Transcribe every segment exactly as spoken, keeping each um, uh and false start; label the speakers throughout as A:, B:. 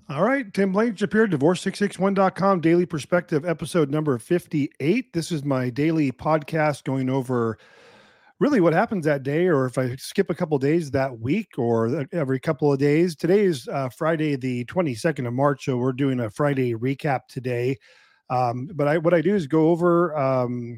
A: All right, Tim Blanchard here, divorce six six one dot com, Daily Perspective, episode number fifty-eight. This is my daily podcast going over really what happens that day, or if I skip a couple of days that week, or every couple of days. Today is uh, Friday, the twenty-second of March, so we're doing a Friday recap today. Um, but I, what I do is go over um,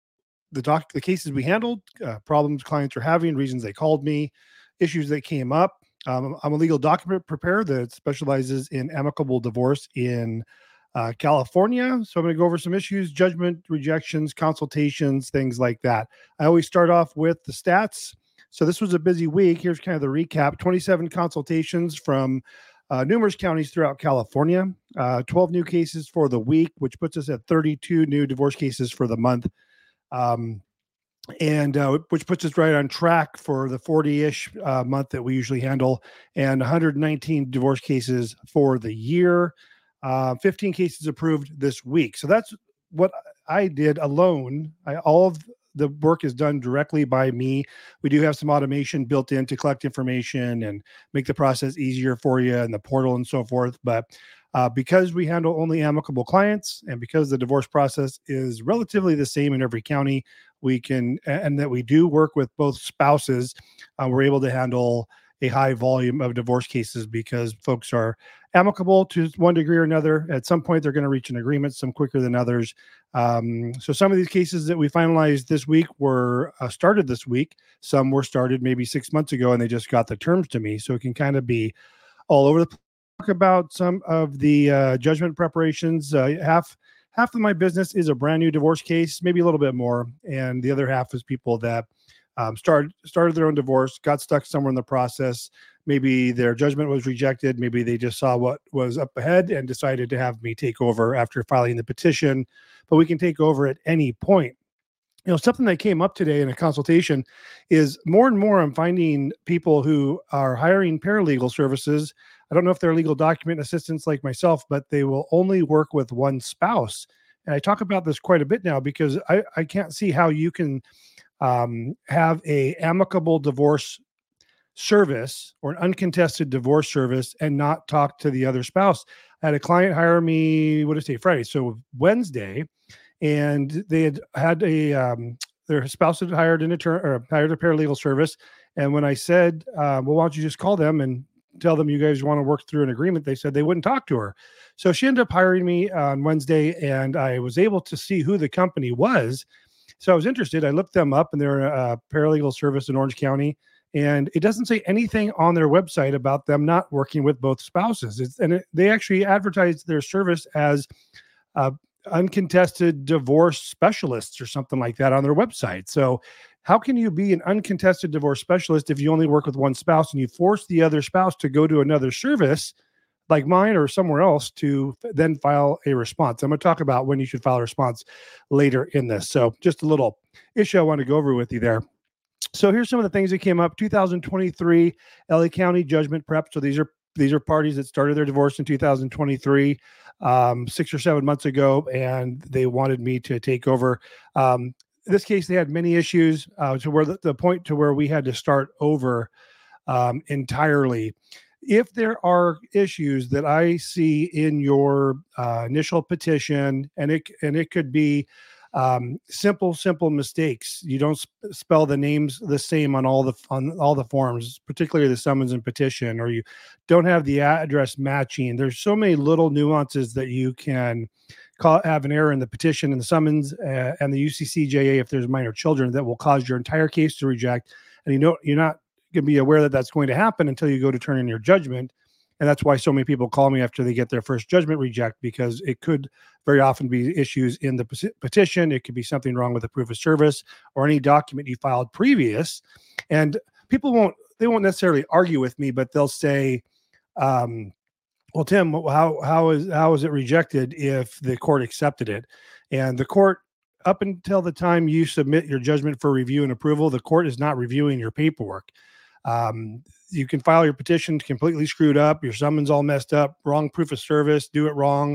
A: the doc, the cases we handled, uh, problems clients are having, reasons they called me, issues that came up. Um, I'm a legal document preparer that specializes in amicable divorce in uh, California. So I'm going to go over some issues, judgment, rejections, consultations, things like that. I always start off with the stats. So this was a busy week. Here's kind of the recap: twenty-seven consultations from uh, numerous counties throughout California, uh, twelve new cases for the week, which puts us at thirty-two new divorce cases for the month. Um, and uh, which puts us right on track for the forty-ish uh, month that we usually handle, and one hundred nineteen divorce cases for the year, uh, fifteen cases approved this week. So that's what I did alone. I, all of the work is done directly by me. We do have some automation built in to collect information and make the process easier for you and the portal and so forth. But uh, because we handle only amicable clients, and because the divorce process is relatively the same in every county, we can, and that we do work with both spouses, uh, we're able to handle a high volume of divorce cases because folks are amicable to one degree or another. At some point, they're going to reach an agreement, some quicker than others. Um, so some of these cases that we finalized this week were uh, started this week. Some were started maybe six months ago, and they just got the terms to me. So it can kind of be all over the place. Talk about some of the uh, judgment preparations. Uh, half half of my business is a brand new divorce case, maybe a little bit more, and the other half is people that um, started started their own divorce, got stuck somewhere in the process. Maybe their judgment was rejected. Maybe they just saw what was up ahead and decided to have me take over after filing the petition. But we can take over at any point. You know, something that came up today in a consultation is more and more I'm finding people who are hiring paralegal services. I don't know if they're legal document assistants like myself, but they will only work with one spouse. And I talk about this quite a bit now because I, I can't see how you can um, have a amicable divorce service or an uncontested divorce service and not talk to the other spouse. I had a client hire me, what did I say, Friday? So Wednesday, and they had had a um, their spouse had hired an attorney or hired a paralegal service. And when I said, uh, "Well, why don't you just call them and tell them you guys want to work through an agreement?" They said they wouldn't talk to her. So she ended up hiring me on Wednesday, and I was able to see who the company was. So I was interested. I looked them up, and they're a paralegal service in Orange County. And it doesn't say anything on their website about them not working with both spouses. It's, and it, they actually advertised their service as uh, uncontested divorce specialists or something like that on their website. So how can you be an uncontested divorce specialist if you only work with one spouse and you force the other spouse to go to another service like mine or somewhere else to then file a response? I'm going to talk about when you should file a response later in this. So just a little issue I want to go over with you there. So here's some of the things that came up. two thousand twenty-three L A County judgment prep. So these are these are parties that started their divorce in two thousand twenty-three, um, six or seven months ago, and they wanted me to take over. Um, in this case, they had many issues uh, to where the, the point to where we had to start over um, entirely. If there are issues that I see in your uh, initial petition, and it and it could be um, simple, simple mistakes. You don't sp- spell the names the same on all the on all the forms, particularly the summons and petition, or you don't have the address matching. There's so many little nuances that you can call, have an error in the petition and the summons uh, and the U C C J A if there's minor children that will cause your entire case to reject, and you know you're not going to be aware that that's going to happen until you go to turn in your judgment. And that's why so many people call me after they get their first judgment reject, because it could very often be issues in the petition. It could be something wrong with the proof of service or any document you filed previous. And people won't, they won't necessarily argue with me, but they'll say, um, well, Tim, how, how is, how is it rejected if the court accepted it? And the court, up until the time you submit your judgment for review and approval, the court is not reviewing your paperwork. Um, you can file your petition completely screwed up, your summons all messed up, wrong proof of service, do it wrong.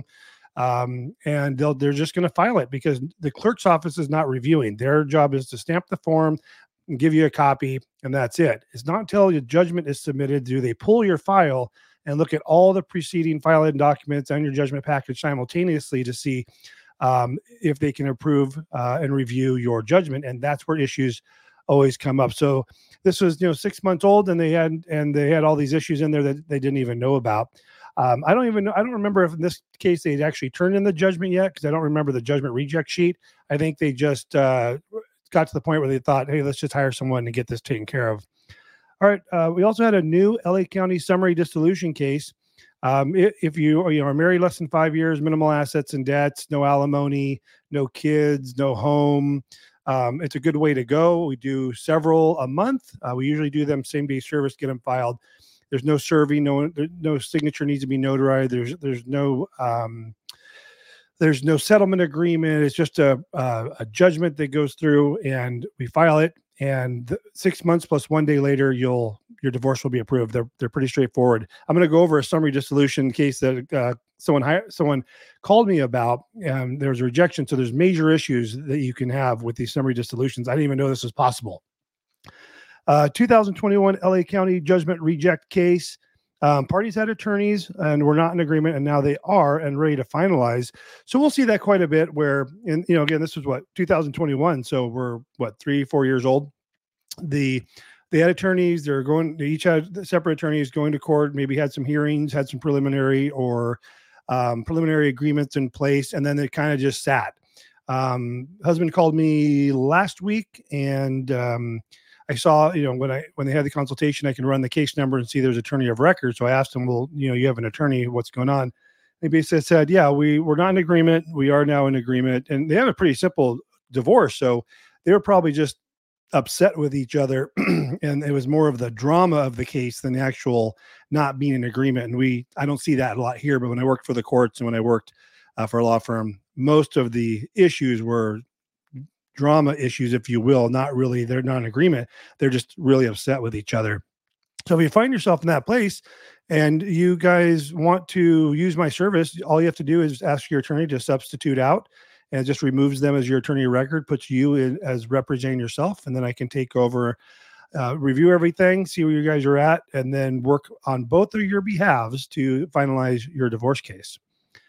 A: Um, and they'll, they're just going to file it because the clerk's office is not reviewing. Their job is to stamp the form and give you a copy, and that's it. It's not until your judgment is submitted do they pull your file and look at all the preceding filing documents and your judgment package simultaneously to see um, if they can approve uh, and review your judgment. And that's where issues always come up. So this was, you know, six months old, and they had and they had all these issues in there that they didn't even know about. Um, I don't even know. I don't remember if in this case they'd actually turned in the judgment yet, because I don't remember the judgment reject sheet. I think they just uh, got to the point where they thought, hey, let's just hire someone to get this taken care of. All right. Uh, we also had a new L A County summary dissolution case. Um, if, if you, you know, are married less than five years, minimal assets and debts, no alimony, no kids, no home, um, it's a good way to go. We do several a month. Uh, we usually do them same day service, get them filed. There's no serving, no no signature needs to be notarized. There's there's no um, there's no settlement agreement. It's just a uh, a judgment that goes through, and we file it. And six months plus one day later, you'll your divorce will be approved. They're they're pretty straightforward. I'm going to go over a summary dissolution case that uh, someone hired, someone called me about. Um, there was a rejection, so there's major issues that you can have with these summary dissolutions. I didn't even know this was possible. Uh, two thousand twenty-one L A County judgment reject case. Um, parties had attorneys and were not in agreement, and now they are and ready to finalize. So we'll see that quite a bit. Where, in you know, again, this was what two thousand twenty-one, so we're what three, four years old. The they had attorneys. They're going. They each had separate attorneys going to court. Maybe had some hearings, had some preliminary or um, preliminary agreements in place, and then they kind of just sat. Um, husband called me last week, and um, I saw, you know, when I when they had the consultation, I can run the case number and see there's attorney of record. So I asked him, well, you know, you have an attorney, what's going on? They basically said, yeah, we we're not in agreement. We are now in agreement, and they have a pretty simple divorce. So they were probably just upset with each other, and it was more of the drama of the case than the actual not being in agreement. And we, I don't see that a lot here, but when I worked for the courts and when I worked uh, for a law firm, most of the issues were drama issues, if you will. Not really, they're not in agreement. They're just really upset with each other. So if you find yourself in that place and you guys want to use my service, all you have to do is ask your attorney to substitute out, and it just removes them as your attorney of record, puts you in as representing yourself, and then I can take over, uh, review everything, see where you guys are at, and then work on both of your behalves to finalize your divorce case.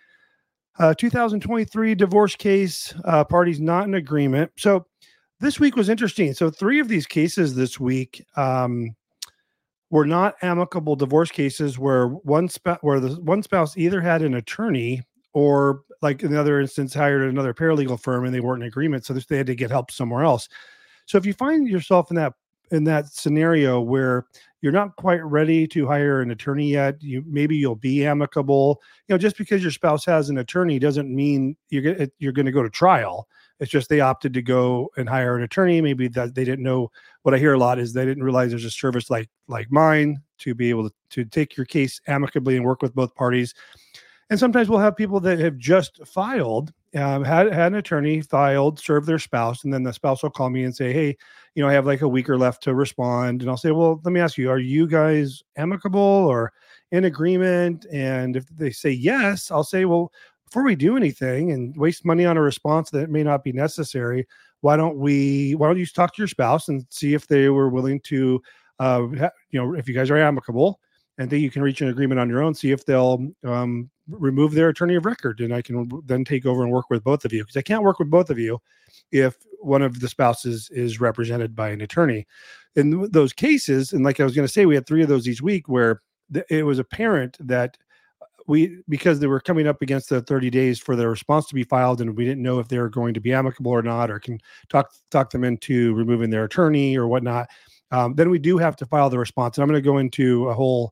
A: Uh, two thousand twenty-three divorce case, uh, parties not in agreement. So this week was interesting. So three of these cases this week um, were not amicable divorce cases where one sp- where the one spouse either had an attorney or, like in the other instance, hired another paralegal firm and they weren't in agreement, so they had to get help somewhere else. So if you find yourself in that in that scenario where you're not quite ready to hire an attorney yet, you maybe you'll be amicable. You know, just because your spouse has an attorney doesn't mean you're gonna, you're going to go to trial. It's just they opted to go and hire an attorney. Maybe that they didn't know. What I hear a lot is they didn't realize there's a service like like mine to be able to, to take your case amicably and work with both parties. And sometimes we'll have people that have just filed, um, had, had an attorney, filed, served their spouse, and then the spouse will call me and say, hey, you know, I have like a week or left to respond. And I'll say, well, let me ask you, are you guys amicable or in agreement? And if they say yes, I'll say, well, before we do anything and waste money on a response that may not be necessary, why don't we, why don't you talk to your spouse and see if they were willing to, uh, ha- you know, if you guys are amicable, and then you can reach an agreement on your own, see if they'll um, remove their attorney of record, and I can then take over and work with both of you, because I can't work with both of you if one of the spouses is represented by an attorney. In those cases, and like I was going to say, we had three of those each week where th- it was apparent that we, because they were coming up against the thirty days for their response to be filed, and we didn't know if they were going to be amicable or not, or can talk talk them into removing their attorney or whatnot. Um, then we do have to file the response. And I'm going to go into a whole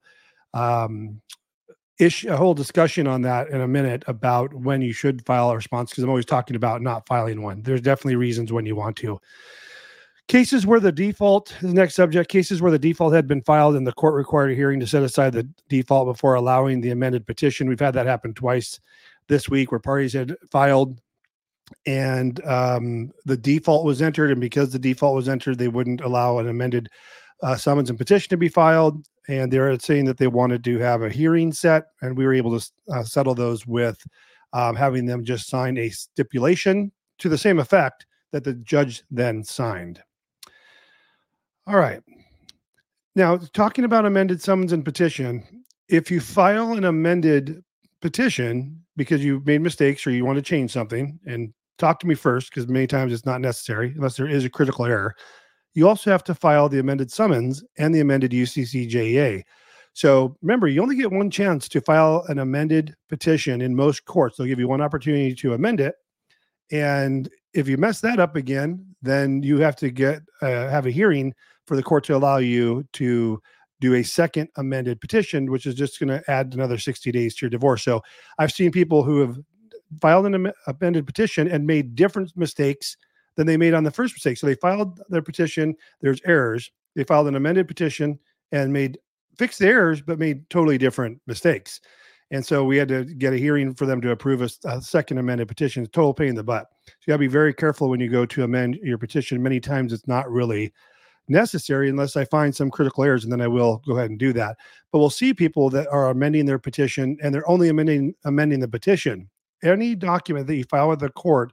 A: um, issue, a whole discussion on that in a minute about when you should file a response, because I'm always talking about not filing one. There's definitely reasons when you want to. Cases where the default, the next subject, cases where the default had been filed and the court required a hearing to set aside the default before allowing the amended petition. We've had that happen twice this week, where parties had filed and um, the default was entered, and because the default was entered, they wouldn't allow an amended uh, summons and petition to be filed, and they're saying that they wanted to have a hearing set, and we were able to uh, settle those with um, having them just sign a stipulation to the same effect that the judge then signed. All right. Now, talking about amended summons and petition, if you file an amended petition because you made mistakes or you want to change something, and talk to me first, because many times it's not necessary unless there is a critical error. You also have to file the amended summons and the amended U C C J A. So remember, you only get one chance to file an amended petition in most courts. They'll give you one opportunity to amend it. And if you mess that up again, then you have to get uh, have a hearing for the court to allow you to do a second amended petition, which is just going to add another sixty days to your divorce. So I've seen people who have filed an am- amended petition and made different mistakes than they made on the first mistake. So they filed their petition, there's errors. They filed an amended petition and made fixed the errors, but made totally different mistakes. And so we had to get a hearing for them to approve a, a second amended petition. Total pain in the butt. So you got to be very careful when you go to amend your petition. Many times it's not really necessary unless I find some critical errors, and then I will go ahead and do that. But we'll see people that are amending their petition and they're only amending amending the petition. Any document that you file with the court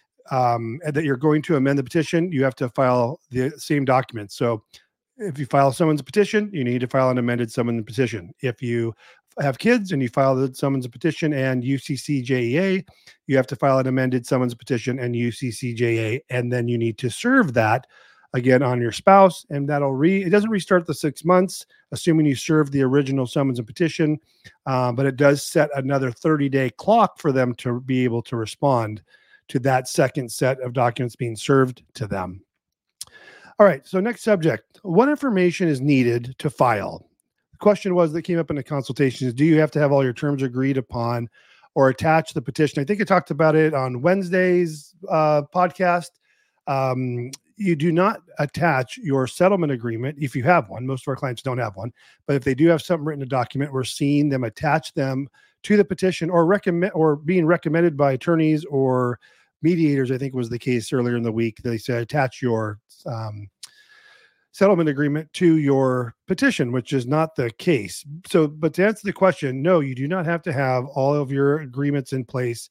A: um, and that you're going to amend the petition, you have to file the same document. So if you file someone's petition, you need to file an amended summons petition. If you have kids and you file the summons petition and U C C J A, you have to file an amended summons petition and U C C J A, and then you need to serve that again on your spouse, and that'll re it doesn't restart the six months, assuming you serve the original summons and petition, uh, but it does set another thirty day clock for them to be able to respond to that second set of documents being served to them. All right, so next subject. What information is needed to file? The question was that came up in the consultation is, do you have to have all your terms agreed upon or attach the petition? I think I talked about it on Wednesday's uh, podcast. Um, you do not attach your settlement agreement if you have one. Most of our clients don't have one, but if they do have something written in a document, we're seeing them attach them to the petition or recommend or being recommended by attorneys or mediators. I think was the case earlier in the week. They said attach your um, settlement agreement to your petition, which is not the case. So, but to answer the question, no, you do not have to have all of your agreements in place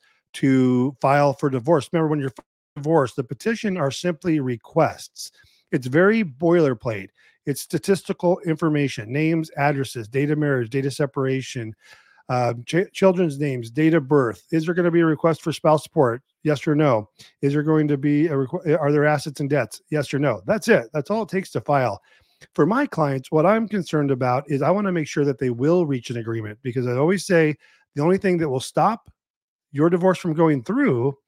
A: to file for divorce. Remember, when you're divorced, the petition are simply requests. It's very boilerplate. It's statistical information, names, addresses, date of marriage, date of separation, uh, ch- children's names, date of birth. Is there going to be a request for spouse support? Yes or no? Is there going to be a requ- are there assets and debts? Yes or no? That's it. That's all it takes to file. For my clients, what I'm concerned about is I want to make sure that they will reach an agreement, because I always say the only thing that will stop your divorce from going through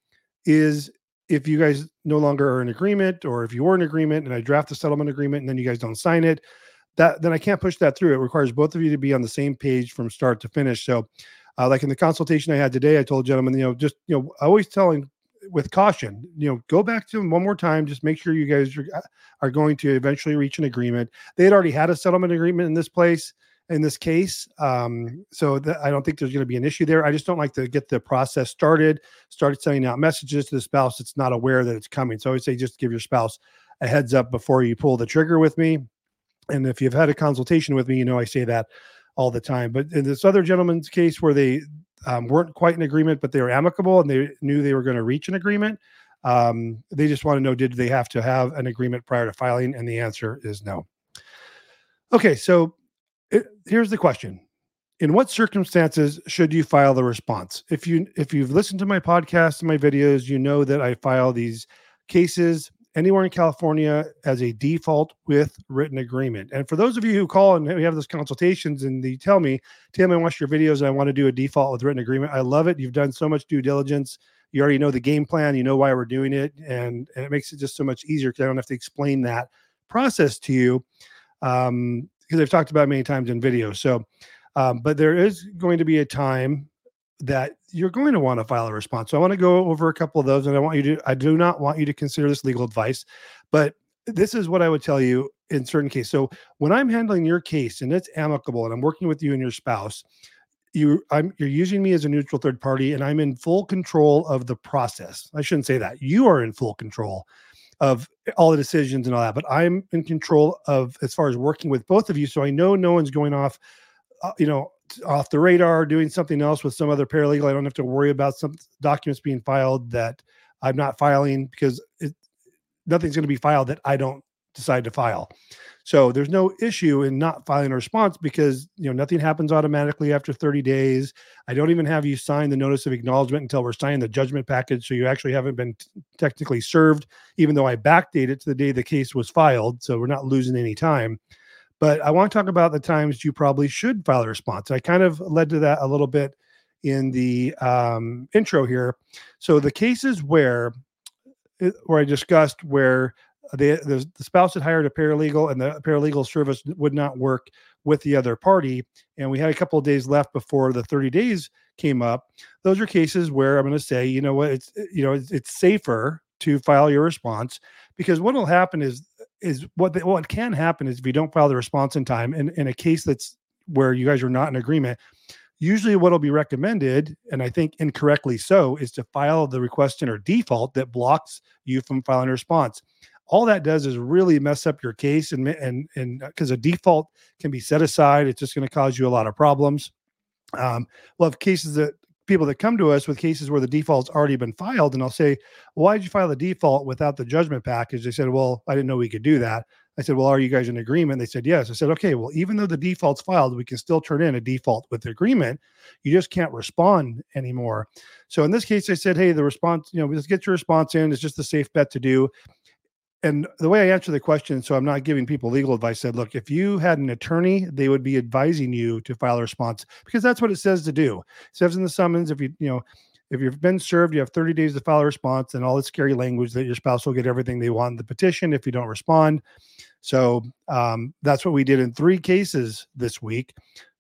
A: is if you guys no longer are in agreement, or if you were in agreement and I draft a settlement agreement and then you guys don't sign it, that then I can't push that through. It requires both of you to be on the same page from start to finish. So uh, like in the consultation I had today, I told gentlemen, you know, just, you know, I always telling with caution, you know, go back to them one more time. Just make sure you guys are, are going to eventually reach an agreement. They had already had a settlement agreement in this place, in this case. Um, so that, I don't think there's going to be an issue there. I just don't like to get the process started, started sending out messages to the spouse that's not aware that it's coming. So I would say just give your spouse a heads up before you pull the trigger with me. And if you've had a consultation with me, you know I say that all the time. But in this other gentleman's case where they um, weren't quite in agreement, but they were amicable and they knew they were going to reach an agreement, um, they just want to know, did they have to have an agreement prior to filing? And the answer is no. Okay, so it, here's the question. In what circumstances should you file the response? If you if you've listened to my podcast and my videos, you know that I file these cases anywhere in California as a default with written agreement. And for those of you who call and we have those consultations and they tell me, Tim, I watched your videos and I want to do a default with written agreement. I love it. You've done so much due diligence. You already know the game plan. You know why we're doing it. And, and it makes it just so much easier because I don't have to explain that process to you. Um, because I've talked about it many times in videos. So, um, but there is going to be a time that you're going to want to file a response. So I want to go over a couple of those, and I want you to, I do not want you to consider this legal advice, but this is what I would tell you in certain cases. So when I'm handling your case and it's amicable and I'm working with you and your spouse, you, I'm, you're using me as a neutral third party and I'm in full control of the process. I shouldn't say that. You are in full control of all the decisions and all that, but I'm in control of as far as working with both of you. So I know no one's going off, uh, you know, off the radar, doing something else with some other paralegal. I don't have to worry about some documents being filed that I'm not filing, because it, nothing's going to be filed that I don't decide to file. So there's no issue in not filing a response because, you know, nothing happens automatically after thirty days. I don't even have you sign the notice of acknowledgement until we're signing the judgment package. So you actually haven't been t- technically served, even though I backdate it to the day the case was filed. So we're not losing any time. But I want to talk about the times you probably should file a response. I kind of led to that a little bit in the um, intro here. So the cases where, where I discussed where the, the the spouse had hired a paralegal and the paralegal service would not work with the other party, and we had a couple of days left before the thirty days came up. Those are cases where I'm going to say, you know what, it's you know it's, it's safer to file your response, because what will happen is is what the, what can happen is if you don't file the response in time, in, in a case that's where you guys are not in agreement, usually what will be recommended, and I think incorrectly so, is to file the request in or default that blocks you from filing a response. All that does is really mess up your case, and and and because a default can be set aside, it's just going to cause you a lot of problems. Um, we'll have cases that people that come to us with cases where the default's already been filed, and I'll say, well, why did you file the default without the judgment package? They said, well, I didn't know we could do that. I said, well, are you guys in agreement? They said, yes. I said, okay, well, even though the default's filed, we can still turn in a default with the agreement. You just can't respond anymore. So in this case, I said, hey, the response, you know, let's get your response in. It's just a safe bet to do. And the way I answer the question, so I'm not giving people legal advice, said, look, if you had an attorney, they would be advising you to file a response, because that's what it says to do. It says in the summons, if you, you know, if you've been served, you have thirty days to file a response, and all the scary language that your spouse will get everything they want in the petition if you don't respond. So um, that's what we did in three cases this week.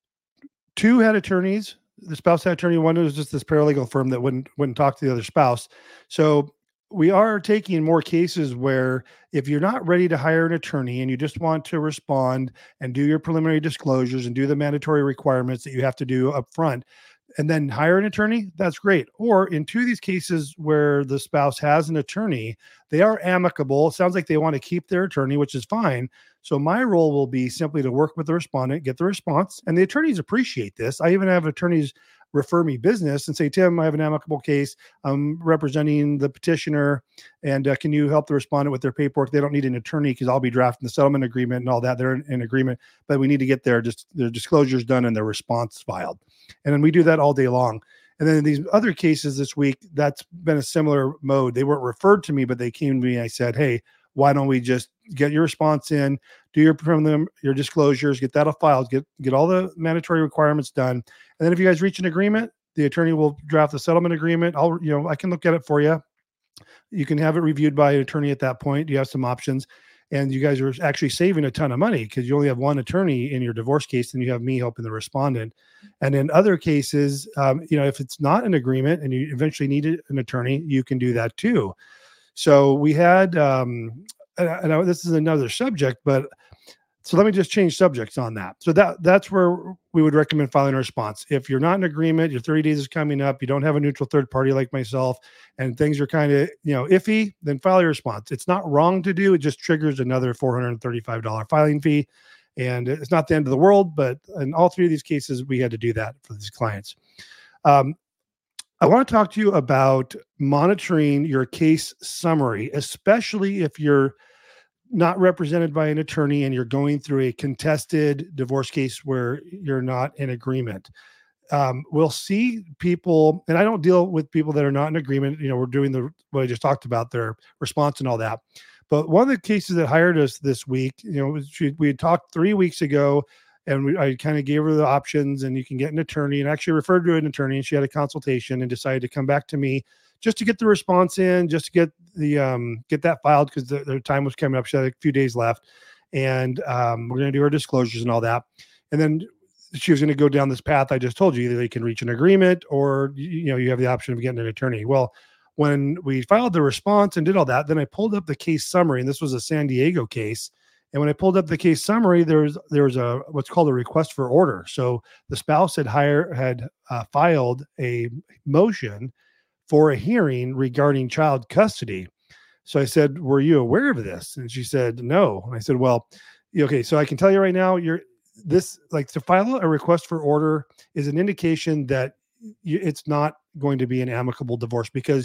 A: Two had attorneys. The spouse had attorney. One was just this paralegal firm that wouldn't wouldn't talk to the other spouse. So we are taking more cases where if you're not ready to hire an attorney and you just want to respond and do your preliminary disclosures and do the mandatory requirements that you have to do up front, and then hire an attorney, that's great. Or in two of these cases where the spouse has an attorney, they are amicable. It sounds like they want to keep their attorney, which is fine. So my role will be simply to work with the respondent, get the response, and the attorneys appreciate this. I even have attorneys refer me business and say, Tim, I have an amicable case. I'm representing the petitioner, and uh, can you help the respondent with their paperwork? They don't need an attorney because I'll be drafting the settlement agreement and all that. They're in, in agreement, but we need to get their just their disclosures done and their response filed. And then we do that all day long. And then in these other cases this week, that's been a similar mode. They weren't referred to me, but they came to me and I said, hey, why don't we just get your response in, do your prelim, your disclosures, get that all filed, get, get all the mandatory requirements done. And then if you guys reach an agreement, the attorney will draft the settlement agreement. I'll, you know, I can look at it for you. You can have it reviewed by an attorney at that point. You have some options, and you guys are actually saving a ton of money because you only have one attorney in your divorce case, and you have me helping the respondent. And in other cases, um, you know, if it's not an agreement and you eventually need an attorney, you can do that too. So we had, um, and, I, and I, this is another subject, but so let me just change subjects on that. So that that's where we would recommend filing a response. If you're not in agreement, your thirty days is coming up, you don't have a neutral third party like myself, and things are kind of, you know, iffy, then file your response. It's not wrong to do. It just triggers another four hundred thirty-five dollars filing fee. And it's not the end of the world, but in all three of these cases, we had to do that for these clients. Um, I want to talk to you about monitoring your case summary, especially if you're not represented by an attorney and you're going through a contested divorce case where you're not in agreement. Um, we'll see people, and I don't deal with people that are not in agreement. You know, we're doing the, what I just talked about, their response and all that. But one of the cases that hired us this week, you know, she, we had talked three weeks ago, and we, I kind of gave her the options, and you can get an attorney, and actually referred to an attorney, and she had a consultation and decided to come back to me just to get the response in, just to get the um, get that filed because the, the time was coming up. She had a few days left, and um, we're going to do her disclosures and all that. And then she was going to go down this path I just told you. Either they can reach an agreement, or you know, you have the option of getting an attorney. Well, when we filed the response and did all that, then I pulled up the case summary, and this was a San Diego case. And when I pulled up the case summary, there's there's a what's called a request for order. So the spouse had hired had uh, filed a motion for a hearing regarding child custody. So I said, "Were you aware of this?" And she said, "No." And I said, "Well, okay, so I can tell you right now, you're this like to file a request for order is an indication that you, it's not going to be an amicable divorce, because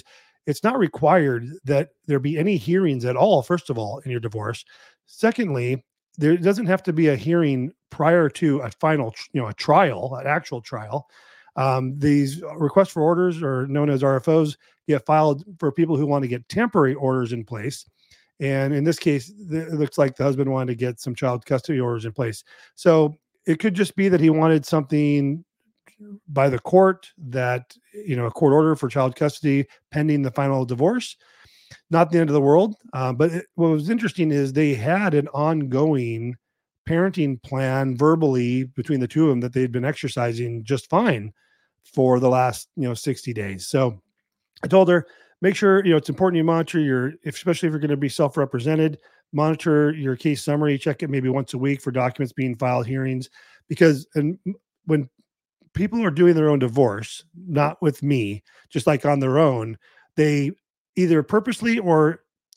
A: it's not required that there be any hearings at all, first of all, in your divorce. Secondly, there doesn't have to be a hearing prior to a final, tr- you know, a trial, an actual trial. Um, these requests for orders, or known as R F Os, get filed for people who want to get temporary orders in place. And in this case, th- it looks like the husband wanted to get some child custody orders in place. So it could just be that he wanted something by the court, that, you know, a court order for child custody pending the final divorce. Not the end of the world. Uh, but it, what was interesting is they had an ongoing parenting plan verbally between the two of them that they'd been exercising just fine for the last, you know, sixty days. So I told her, make sure, you know, it's important you monitor your, if, especially if you're going to be self-represented, monitor your case summary, check it maybe once a week for documents being filed, hearings, because and when people are doing their own divorce, not with me, just like on their own, they either purposely or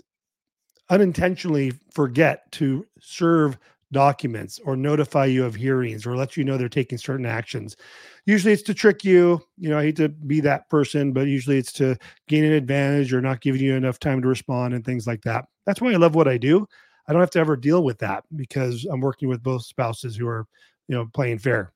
A: unintentionally forget to serve documents or notify you of hearings or let you know they're taking certain actions. Usually it's to trick you. You know, I hate to be that person, but usually it's to gain an advantage or not giving you enough time to respond and things like that. That's why I love what I do. I don't have to ever deal with that because I'm working with both spouses who are, you know, playing fair.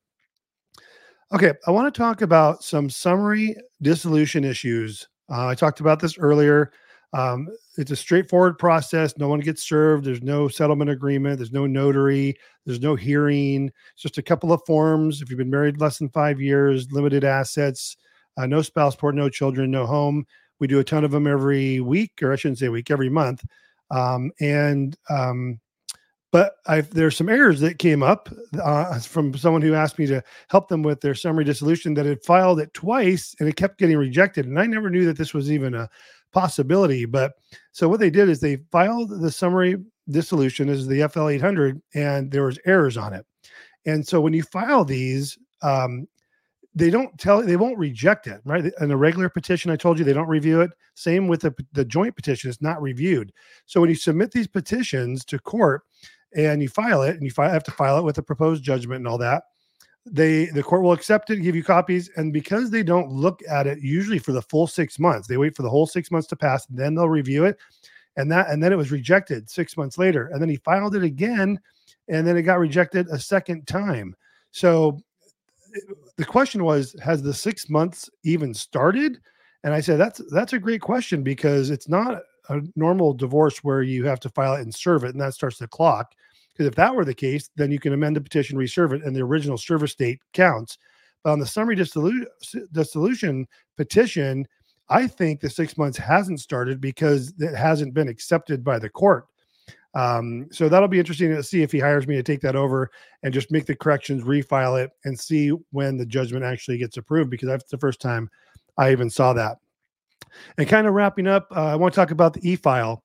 A: Okay, I want to talk about some summary dissolution issues. Uh, I talked about this earlier. Um, it's a straightforward process. No one gets served. There's no settlement agreement. There's no notary. There's no hearing. It's just a couple of forms. If you've been married less than five years, limited assets, uh, no spouse support, no children, no home. We do a ton of them every week, or I shouldn't say week, every month. Um, and um, but I've, there's some errors that came up uh, from someone who asked me to help them with their summary dissolution, that had filed it twice and it kept getting rejected. And I never knew that this was even a possibility. But so what they did is they filed the summary dissolution as the F L eight hundred, and there was errors on it. And so when you file these, um, they don't tell, they won't reject it, right? In a regular petition, I told you they don't review it. Same with the, the joint petition, it's not reviewed. So when you submit these petitions to court and you file it, and you fi- have to file it with a proposed judgment and all that, they the court will accept it, give you copies. And because they don't look at it usually for the full six months, they wait for the whole six months to pass, and then they'll review it. And that, and then it was rejected six months later. And then he filed it again, and then it got rejected a second time. So the question was, has the six months even started? And I said, that's that's a great question, because it's not a normal divorce where you have to file it and serve it, and that starts the clock. Because if that were the case, then you can amend the petition, reserve it, and the original service date counts. But on the summary dissolu- dissolution petition, I think the six months hasn't started because it hasn't been accepted by the court. Um, so that'll be interesting to see if he hires me to take that over and just make the corrections, refile it, and see when the judgment actually gets approved, because that's the first time I even saw that. And kind of wrapping up, uh, I want to talk about the e-file.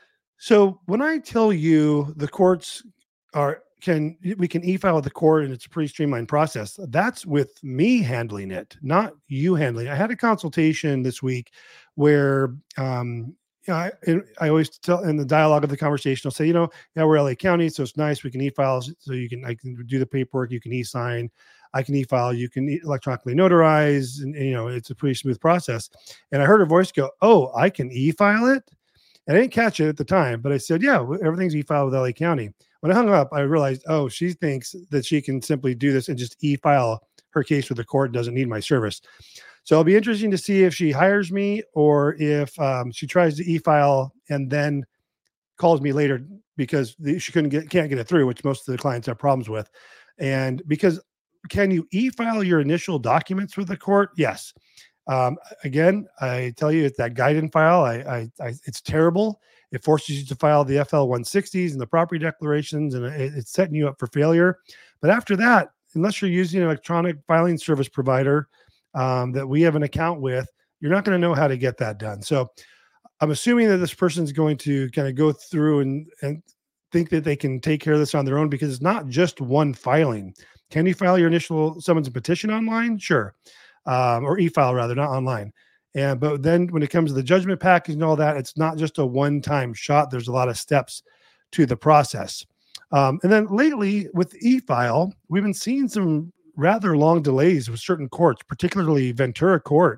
A: So when I tell you the courts are can we can e-file with the court and it's a pretty streamlined process, that's with me handling it, not you handling it. I had a consultation this week where um you know, I, I always tell in the dialogue of the conversation, I'll say, you know, yeah, we're L A County, so it's nice. We can e-file, so you can I can do the paperwork, you can e-sign, I can e-file, you can e- electronically notarize, and, and you know, it's a pretty smooth process. And I heard her voice go, "Oh, I can e-file it." And I didn't catch it at the time, but I said, yeah, everything's e-filed with L A County. When I hung up, I realized, oh, she thinks that she can simply do this and just e-file her case with the court, doesn't need my service. So it'll be interesting to see if she hires me, or if um, she tries to e-file and then calls me later because the, she couldn't get, can't get it through, which most of the clients have problems with. And because can you e-file your initial documents with the court? Yes. Um, again, I tell you, it's that guidance file. I, I, I, it's terrible. It forces you to file the F L one sixties and the property declarations, and it, it's setting you up for failure. But after that, unless you're using an electronic filing service provider um, that we have an account with, you're not going to know how to get that done. So I'm assuming that this person's going to kind of go through and, and think that they can take care of this on their own, because it's not just one filing. Can you file your initial summons and petition online? Sure. Um, or e-file rather, not online. And but then when it comes to the judgment package and all that, it's not just a one-time shot. There's a lot of steps to the process. Um, and then lately with e-file, we've been seeing some rather long delays with certain courts, particularly Ventura Court.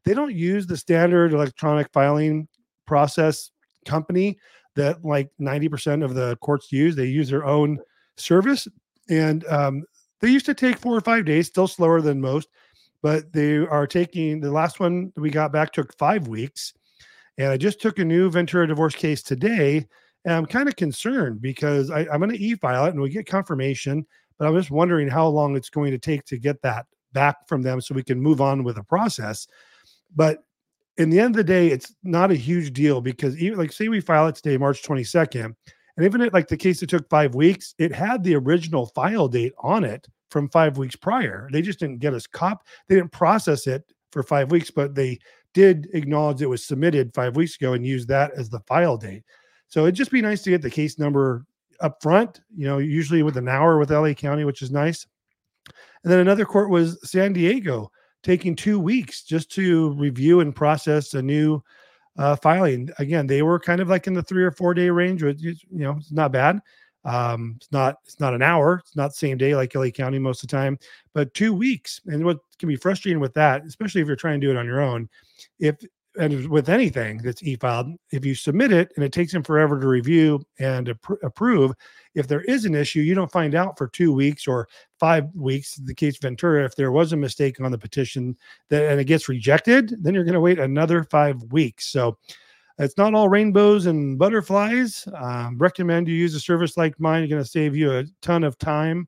A: they don't use the standard electronic filing process company that like ninety percent of the courts use. They use their own service. And um, they used to take four or five days, still slower than most, but they are taking the last one that we got back took five weeks. And I just took a new Ventura divorce case today. And I'm kind of concerned because I, I'm going to e-file it and we get confirmation, but I'm just wondering how long it's going to take to get that back from them so we can move on with the process. But in the end of the day, it's not a huge deal because even like say we file it today, March twenty-second, and even it like the case that took five weeks, it had the original file date on it from five weeks prior. They just didn't get us cop. They didn't process it for five weeks, but they did acknowledge it was submitted five weeks ago and use that as the file date. So it'd just be nice to get the case number up front, you know, usually with an hour with L A County, which is nice. And then another court was San Diego, taking two weeks just to review and process a new uh, filing. Again, they were kind of like in the three or four day range, which is, you know, it's not bad. Um, it's not, it's not an hour. It's not same day like L A County most of the time, but two weeks. And what can be frustrating with that, especially if you're trying to do it on your own, if, and with anything that's e-filed, if you submit it and it takes them forever to review and appro- approve, if there is an issue, you don't find out for two weeks or five weeks, the case Ventura, if there was a mistake on the petition that, and it gets rejected, then you're going to wait another five weeks. So it's not all rainbows and butterflies. Um, recommend you use a service like mine. You're going to save you a ton of time.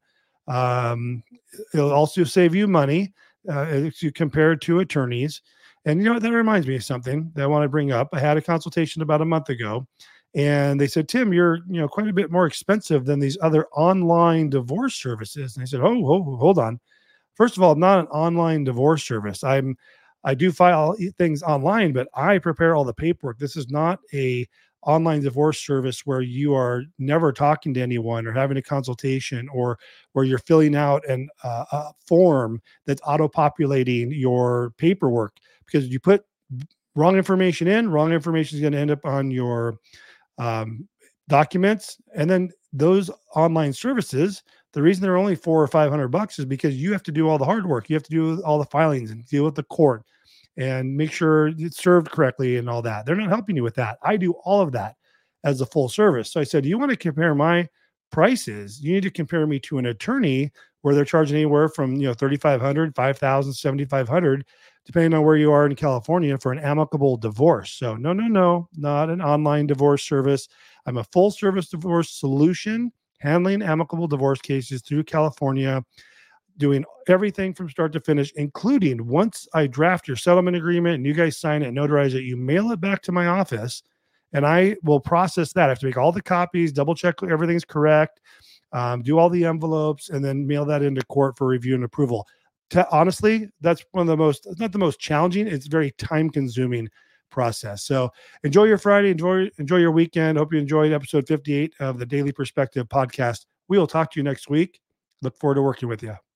A: Um, it'll also save you money uh, if you compare it to attorneys. And you know what, that reminds me of something that I want to bring up. I had a consultation about a month ago, and they said, Tim, you're you know quite a bit more expensive than these other online divorce services. And I said, oh, oh, hold on. First of all, I'm not an online divorce service. I'm I do file things online, but I prepare all the paperwork. This is not a online divorce service where you are never talking to anyone or having a consultation or where you're filling out an, uh, a form that's auto-populating your paperwork, because you put wrong information in, wrong information is going to end up on your um, documents. And then those online services, the reason they're only four or five hundred bucks is because you have to do all the hard work. You have to do all the filings and deal with the court and make sure it's served correctly and all that. They're not helping you with that. I do all of that as a full service. So I said, you want to compare my prices? You need to compare me to an attorney where they're charging anywhere from, you know, thirty-five hundred, five thousand, seventy-five hundred, depending on where you are in California for an amicable divorce. So no, no, no, not an online divorce service. I'm a full service divorce solution, handling amicable divorce cases through California, doing everything from start to finish, including once I draft your settlement agreement and you guys sign it and notarize it, you mail it back to my office and I will process that. I have to make all the copies, double check everything's correct, um, do all the envelopes, and then mail that into court for review and approval. To, honestly, that's one of the most, it's not the most challenging, it's very time consuming process. So enjoy your Friday, enjoy, enjoy your weekend. Hope you enjoyed episode fifty-eight of the Daily Perspective podcast. We will talk to you next week. Look forward to working with you.